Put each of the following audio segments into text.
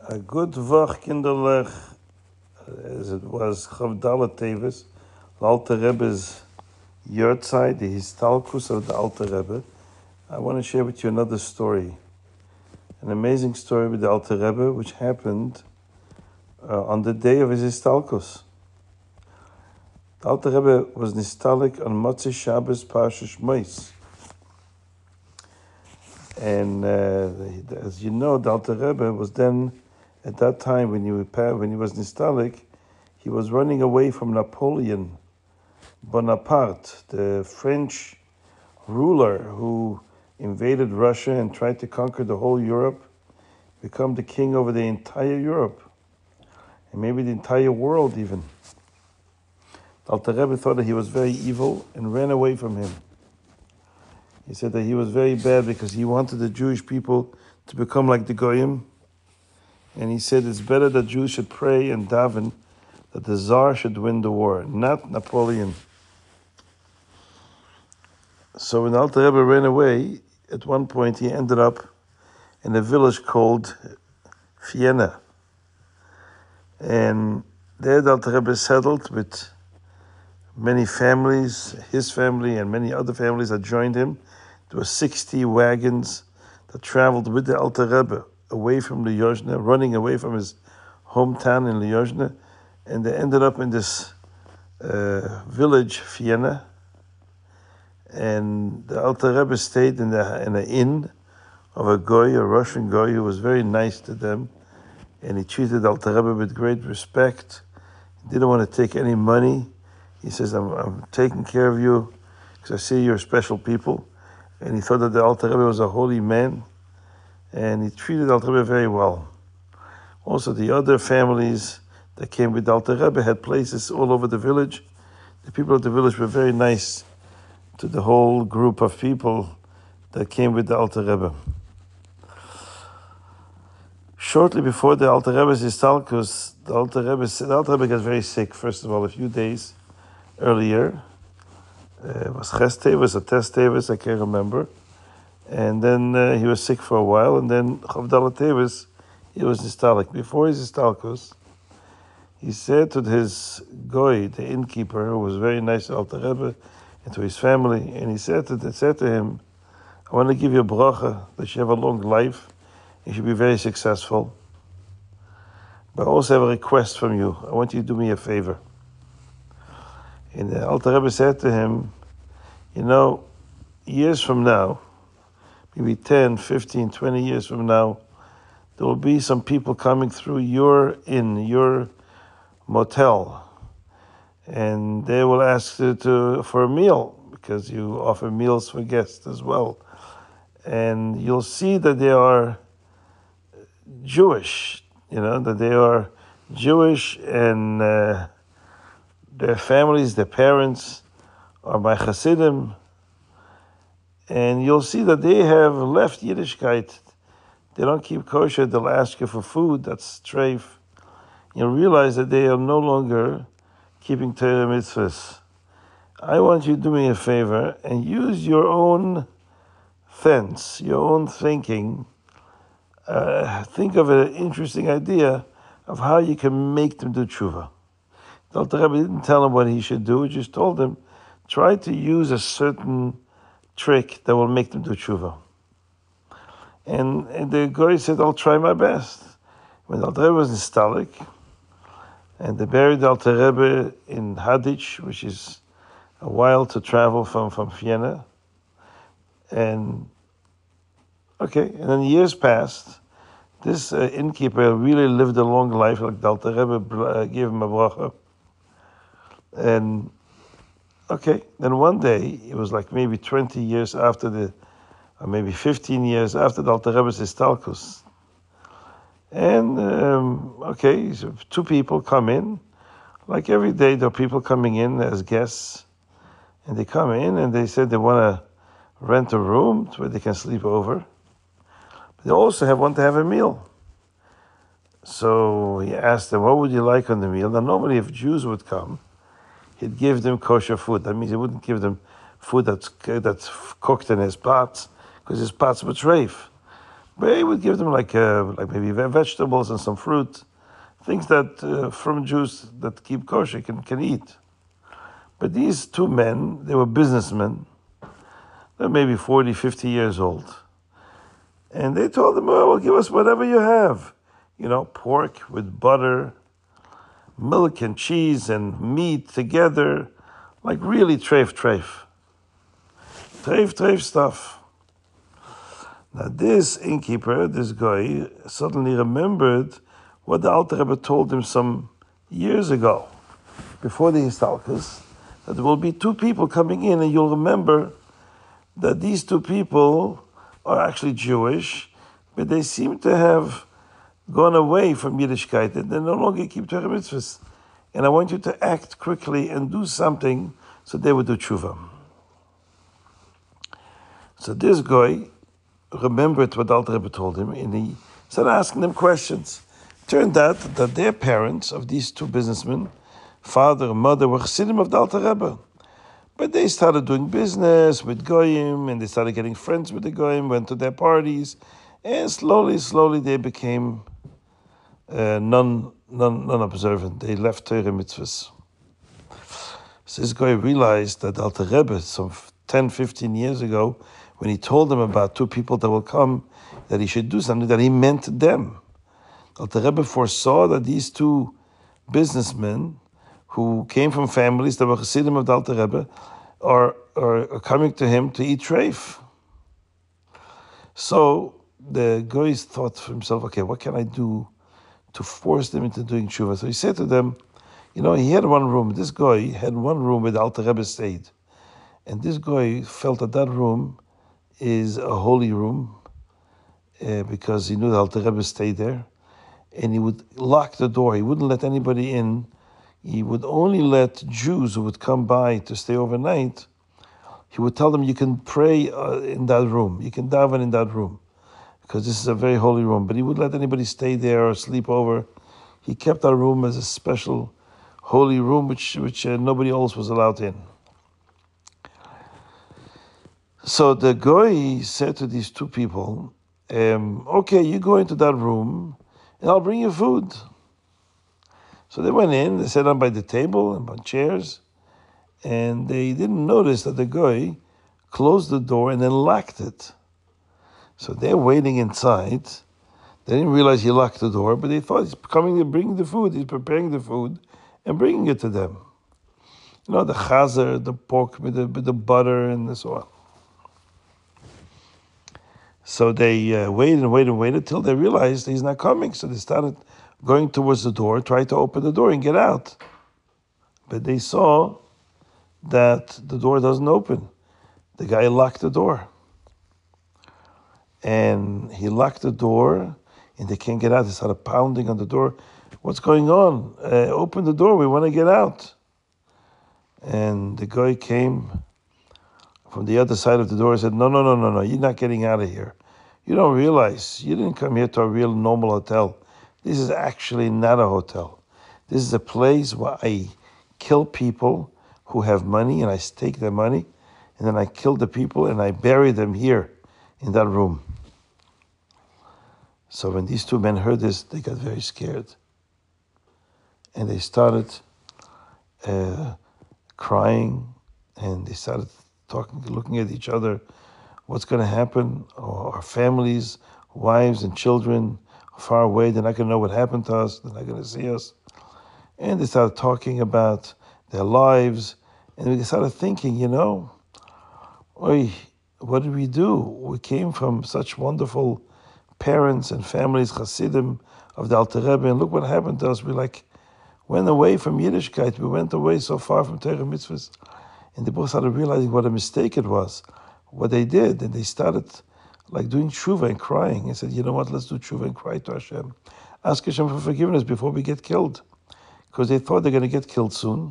A good Vach Kinderlech, as it was Chavdala Tevis, the Alter Rebbe's Yurtzeit, the Histalkus of the Alter Rebbe. I want to share with you another story, an amazing story with the Alter Rebbe, which happened on the day of his Histalkus. The Alter Rebbe was Nistalik on Motzei Shabbos Parshas Shmos. And as you know, the Alter Rebbe was then, at that time when he was Nistalik, he was running away from Napoleon Bonaparte, the French ruler who invaded Russia and tried to conquer the whole Europe, become the king over the entire Europe, and maybe the entire world even. The Alter Rebbe thought that he was very evil and ran away from him. He said that he was very bad because he wanted the Jewish people to become like the Goyim. And he said it's better that Jews should pray and daven that the Tsar should win the war, not Napoleon. So when Alter Rebbe ran away, at one point he ended up in a village called Vienna. And there the Alter Rebbe settled with many families, his family and many other families that joined him. There were 60 wagons that traveled with the Alter Rebbe away from Lyozhne, running away from his hometown in Lyozhne, and they ended up in this village, Vienna. And the Alter Rebbe stayed in an inn of a goy, a Russian goy, who was very nice to them, and he treated the Alter Rebbe with great respect. He didn't want to take any money. He says, I'm taking care of you because I see you're special people. And he thought that the Alter Rebbe was a holy man, and he treated Alter Rebbe very well. Also, the other families that came with Alter Rebbe had places all over the village. The people of the village were very nice to the whole group of people that came with the Alter Rebbe. Shortly before the Alter Rebbe's Histalkus, the Alter Rebbe got very sick, first of all, a few days earlier. It was Ches Teves or Tes Teves, I can't remember. And then he was sick for a while, and then Chavdala Teves, he was Nistalik. Before his Histalkus, he said to his goy, the innkeeper, who was very nice to Alter Rebbe and to his family, and he said to him, I want to give you a bracha that you have a long life, you should be very successful. But I also have a request from you. I want you to do me a favor. And the Alter Rebbe said to him, years from now, maybe 10, 15, 20 years from now, there will be some people coming through your inn, your motel, and they will ask for a meal, because you offer meals for guests as well. And you'll see that they are Jewish, that they are Jewish, and their families, their parents are by Hasidim, and you'll see that they have left Yiddishkeit. They don't keep kosher, they'll ask you for food, that's treif. You'll realize that they are no longer keeping Torah mitzvahs. I want you to do me a favor and use your own sense, your own thinking. Think of an interesting idea of how you can make them do tshuva. The Alter Rebbe didn't tell him what he should do, he just told him, try to use a certain trick that will make them do tshuva. And the guy said, I'll try my best. When the Alter Rebbe was in Stalik, and they buried the Alter Rebbe in Hadich, which is a while to travel from Vienna. And then years passed. This innkeeper really lived a long life, like the Alter Rebbe gave him a bracha. And then one day, it was like maybe 20 years after or maybe 15 years after the Alter Rebbe's Histalkus. And, so two people come in. Like every day, there are people coming in as guests. And they come in and they said they want to rent a room where they can sleep over. But they also want to have a meal. So he asked them, what would you like on the meal? Now, normally if Jews would come, he'd give them kosher food. That means he wouldn't give them food that's cooked in his pots, because his pots were treif. But he would give them like maybe vegetables and some fruit, things that from Jews that keep kosher can eat. But these two men, they were businessmen. They're maybe 40, 50 years old. And they told him, well, give us whatever you have. Pork with butter, milk and cheese and meat together, like really treif. Treif stuff. Now this innkeeper, this guy, suddenly remembered what the Alter Rebbe told him some years ago, before the Histalkus, that there will be two people coming in, and you'll remember that these two people are actually Jewish, but they seem to have gone away from Yiddishkeit, and they no longer keep Torah mitzvahs. And I want you to act quickly and do something so they would do tshuva. So this guy remembered what Alter Rebbe told him, and he started asking them questions. Turned out that their parents, of these two businessmen, father and mother, were chassidim of the Alter Rebbe. But they started doing business with goyim, and they started getting friends with the goyim, went to their parties, and slowly they became non-observant. They left Torah mitzvahs. So this guy realized that Alter Rebbe, some 10, 15 years ago, when he told them about two people that will come, that he should do something, that he meant them. Alter Rebbe foresaw that these two businessmen, who came from families that were chassidim of the Alter Rebbe, are coming to him to eat treif. So the guy thought for himself, okay, what can I do to force them into doing tshuva? So he said to them, he had one room. This guy had one room where the Alter Rebbe stayed. And this guy felt that room is a holy room because he knew the Alter Rebbe stayed there. And he would lock the door. He wouldn't let anybody in. He would only let Jews who would come by to stay overnight. He would tell them, you can pray in that room. You can daven in that room, because this is a very holy room. But he wouldn't let anybody stay there or sleep over. He kept that room as a special holy room, which nobody else was allowed in. So the guy said to these two people, okay, you go into that room, and I'll bring you food. So they went in, they sat down by the table and on chairs, and they didn't notice that the guy closed the door and then locked it. So they're waiting inside. They didn't realize he locked the door, but they thought he's coming to bring the food. He's preparing the food and bringing it to them. The chazer, the pork with the butter and so on. So they waited till they realized he's not coming. So they started going towards the door, tried to open the door and get out. But they saw that the door doesn't open. The guy locked the door. And he locked the door, and they can't get out. They started pounding on the door. What's going on? Open the door, we want to get out. And the guy came from the other side of the door and said, no, you're not getting out of here. You don't realize, you didn't come here to a real normal hotel. This is actually not a hotel. This is a place where I kill people who have money, and I take their money, and then I kill the people and I bury them here in that room. So when these two men heard this, they got very scared. And they started crying, and they started looking at each other. What's going to happen? Our families, wives and children are far away. They're not going to know what happened to us. They're not going to see us. And they started talking about their lives. And they started thinking, oy, what did we do? We came from such wonderful parents and families, chassidim of the Alter Rebbe, and look what happened to us. We went away from Yiddishkeit. We went away so far from Torah mitzvahs. And they both started realizing what a mistake it was, what they did. And they started doing tshuva and crying. And said, you know what, let's do tshuva and cry to Hashem. Ask Hashem for forgiveness before we get killed. Because they thought they're going to get killed soon.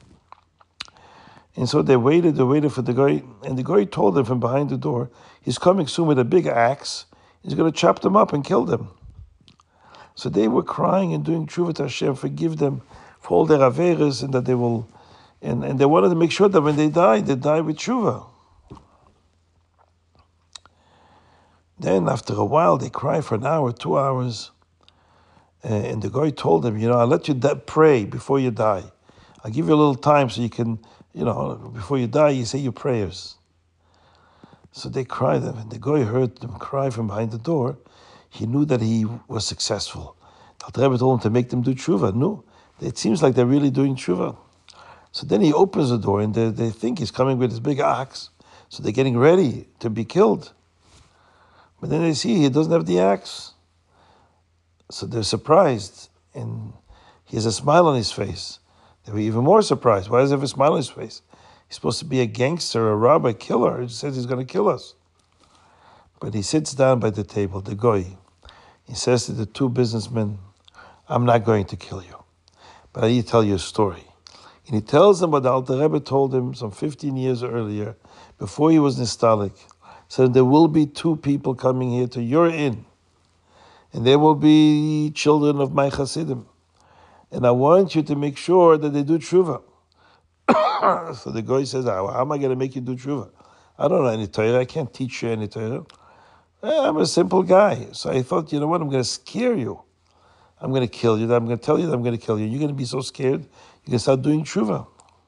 And so they waited for the guy. And the guy told them from behind the door, he's coming soon with a big axe. He's going to chop them up and kill them. So they were crying and doing tshuva to Hashem, forgive them for all their averas, and that they will, and they wanted to make sure that when they die with tshuva. Then after a while, they cry for an hour, 2 hours. And the guy told them, I'll let you pray before you die. I'll give you a little time so you can, before you die, you say your prayers. So they cried, and the guy heard them cry from behind the door. He knew that he was successful. The Alter Rebbe told him to make them do tshuva. No, it seems like they're really doing tshuva. So then he opens the door, and they think he's coming with his big axe. So they're getting ready to be killed. But then they see he doesn't have the axe. So they're surprised, and he has a smile on his face. They were even more surprised. Why does he have a smile on his face? He's supposed to be a gangster, a robber, a killer. He says he's going to kill us. But he sits down by the table, the goy. He says to the two businessmen, I'm not going to kill you, but I need to tell you a story. And he tells them what the Alter Rebbe told him some 15 years earlier, before he was Nistalik. Said there will be two people coming here to your inn, and they will be children of my Hasidim. And I want you to make sure that they do tshuva. So the guy says, how am I going to make you do tshuva? I don't know any Torah. I can't teach you any Torah. I'm a simple guy. So I thought, you know what? I'm going to scare you. I'm going to kill you. I'm going to tell you that I'm going to kill you. You're going to be so scared, you're going to start doing tshuva.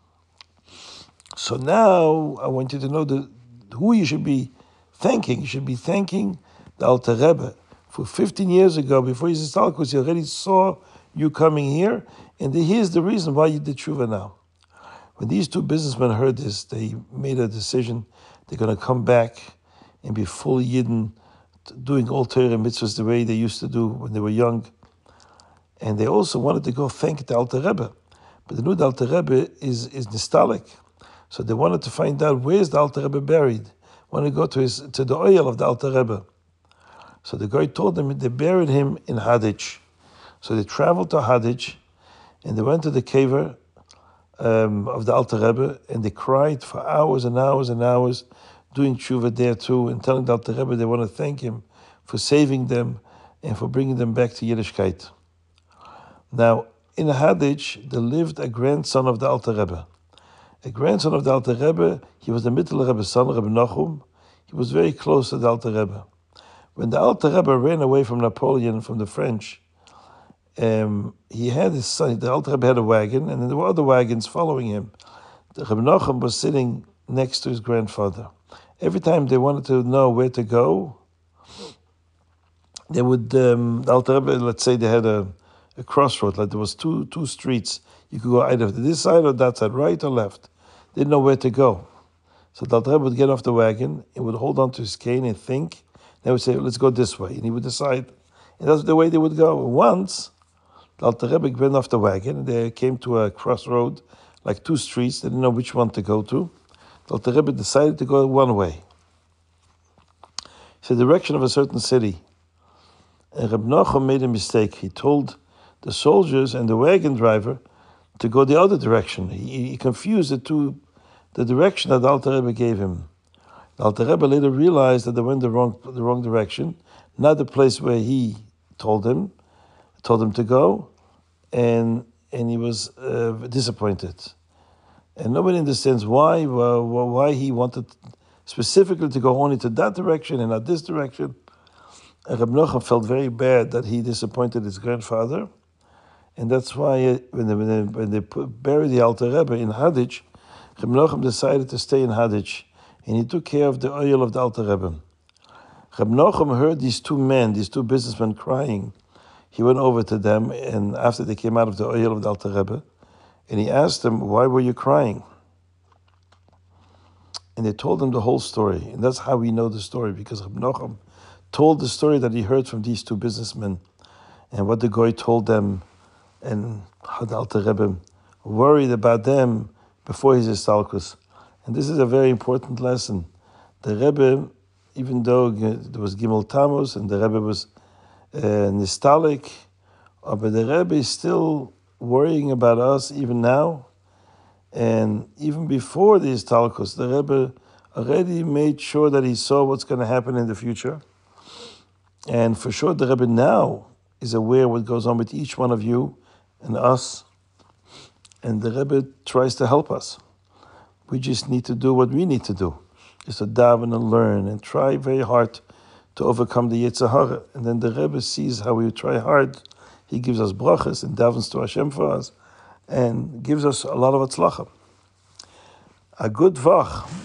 So now I want you to know who you should be thanking. You should be thanking the Alter Rebbe. For 15 years ago, before he's Stalkus, he already saw you coming here, and here's the reason why you did tshuva now. When these two businessmen heard this, they made a decision. They're going to come back and be full Yidden, doing all Torah mitzvahs the way they used to do when they were young. And they also wanted to go thank the Alter Rebbe. But they knew the Alter Rebbe is Nistalik. So they wanted to find out where's the Alter Rebbe buried. Wanted to go to the oil of the Alter Rebbe. So the guy told them they buried him in Hadich. So they traveled to Hadich, and they went to the kever of the Alter Rebbe, and they cried for hours and hours and hours, doing tshuva there too, and telling the Alter Rebbe they want to thank him for saving them and for bringing them back to Yiddishkeit. Now, in Hadich, there lived a grandson of the Alter Rebbe. A grandson of the Alter Rebbe, he was the Mittler Rebbe's son, Rebbe Nachum. He was very close to the Alter Rebbe. When the Alter Rebbe ran away from Napoleon, from the French, he had his son, the Alter Rebbe had a wagon, and there were other wagons following him. The Rebbe Nachum was sitting next to his grandfather. Every time they wanted to know where to go, they would, the Alter Rebbe, let's say they had a crossroad, like there was two streets. You could go either this side or that side, right or left. They didn't know where to go. So the Alter Rebbe would get off the wagon, and would hold on to his cane and think. They would say, let's go this way. And he would decide. And that's the way they would go. Once, the Alter Rebbe went off the wagon, and they came to a crossroad, like two streets. They didn't know which one to go to. The Alter Rebbe decided to go one way. It's the direction of a certain city. And Reb Nachum made a mistake. He told the soldiers and the wagon driver to go the other direction. He confused the direction that the Alter Rebbe gave him. The Alter Rebbe later realized that they went the wrong direction, not the place where he told him to go, and he was disappointed. And nobody understands why he wanted specifically to go only to that direction and not this direction. And Reb Nachum felt very bad that he disappointed his grandfather, and that's why when they buried the Alter Rebbe in Hadich, Reb Nachum decided to stay in Hadich. And he took care of the oil of the Alter Rebbe. Reb Nachum heard these two businessmen crying. He went over to them, and after they came out of the oil of the Alter Rebbe, and he asked them, why were you crying? And they told him the whole story. And that's how we know the story, because Reb Nachum told the story that he heard from these two businessmen, and what the guy told them, and how the Alter Rebbe worried about them before his Istalkus. And this is a very important lesson. The Rebbe, even though there was Gimel Tammuz and the Rebbe was Nistalik, but the Rebbe is still worrying about us even now. And even before the Istalkus, the Rebbe already made sure that he saw what's going to happen in the future. And for sure, the Rebbe now is aware what goes on with each one of you and us. And the Rebbe tries to help us. We just need to do what we need to do, just to daven and learn and try very hard to overcome the Yetzer Hara. And then the Rebbe sees how we try hard. He gives us brachas and davens to Hashem for us, and gives us a lot of atzlacha. A good vach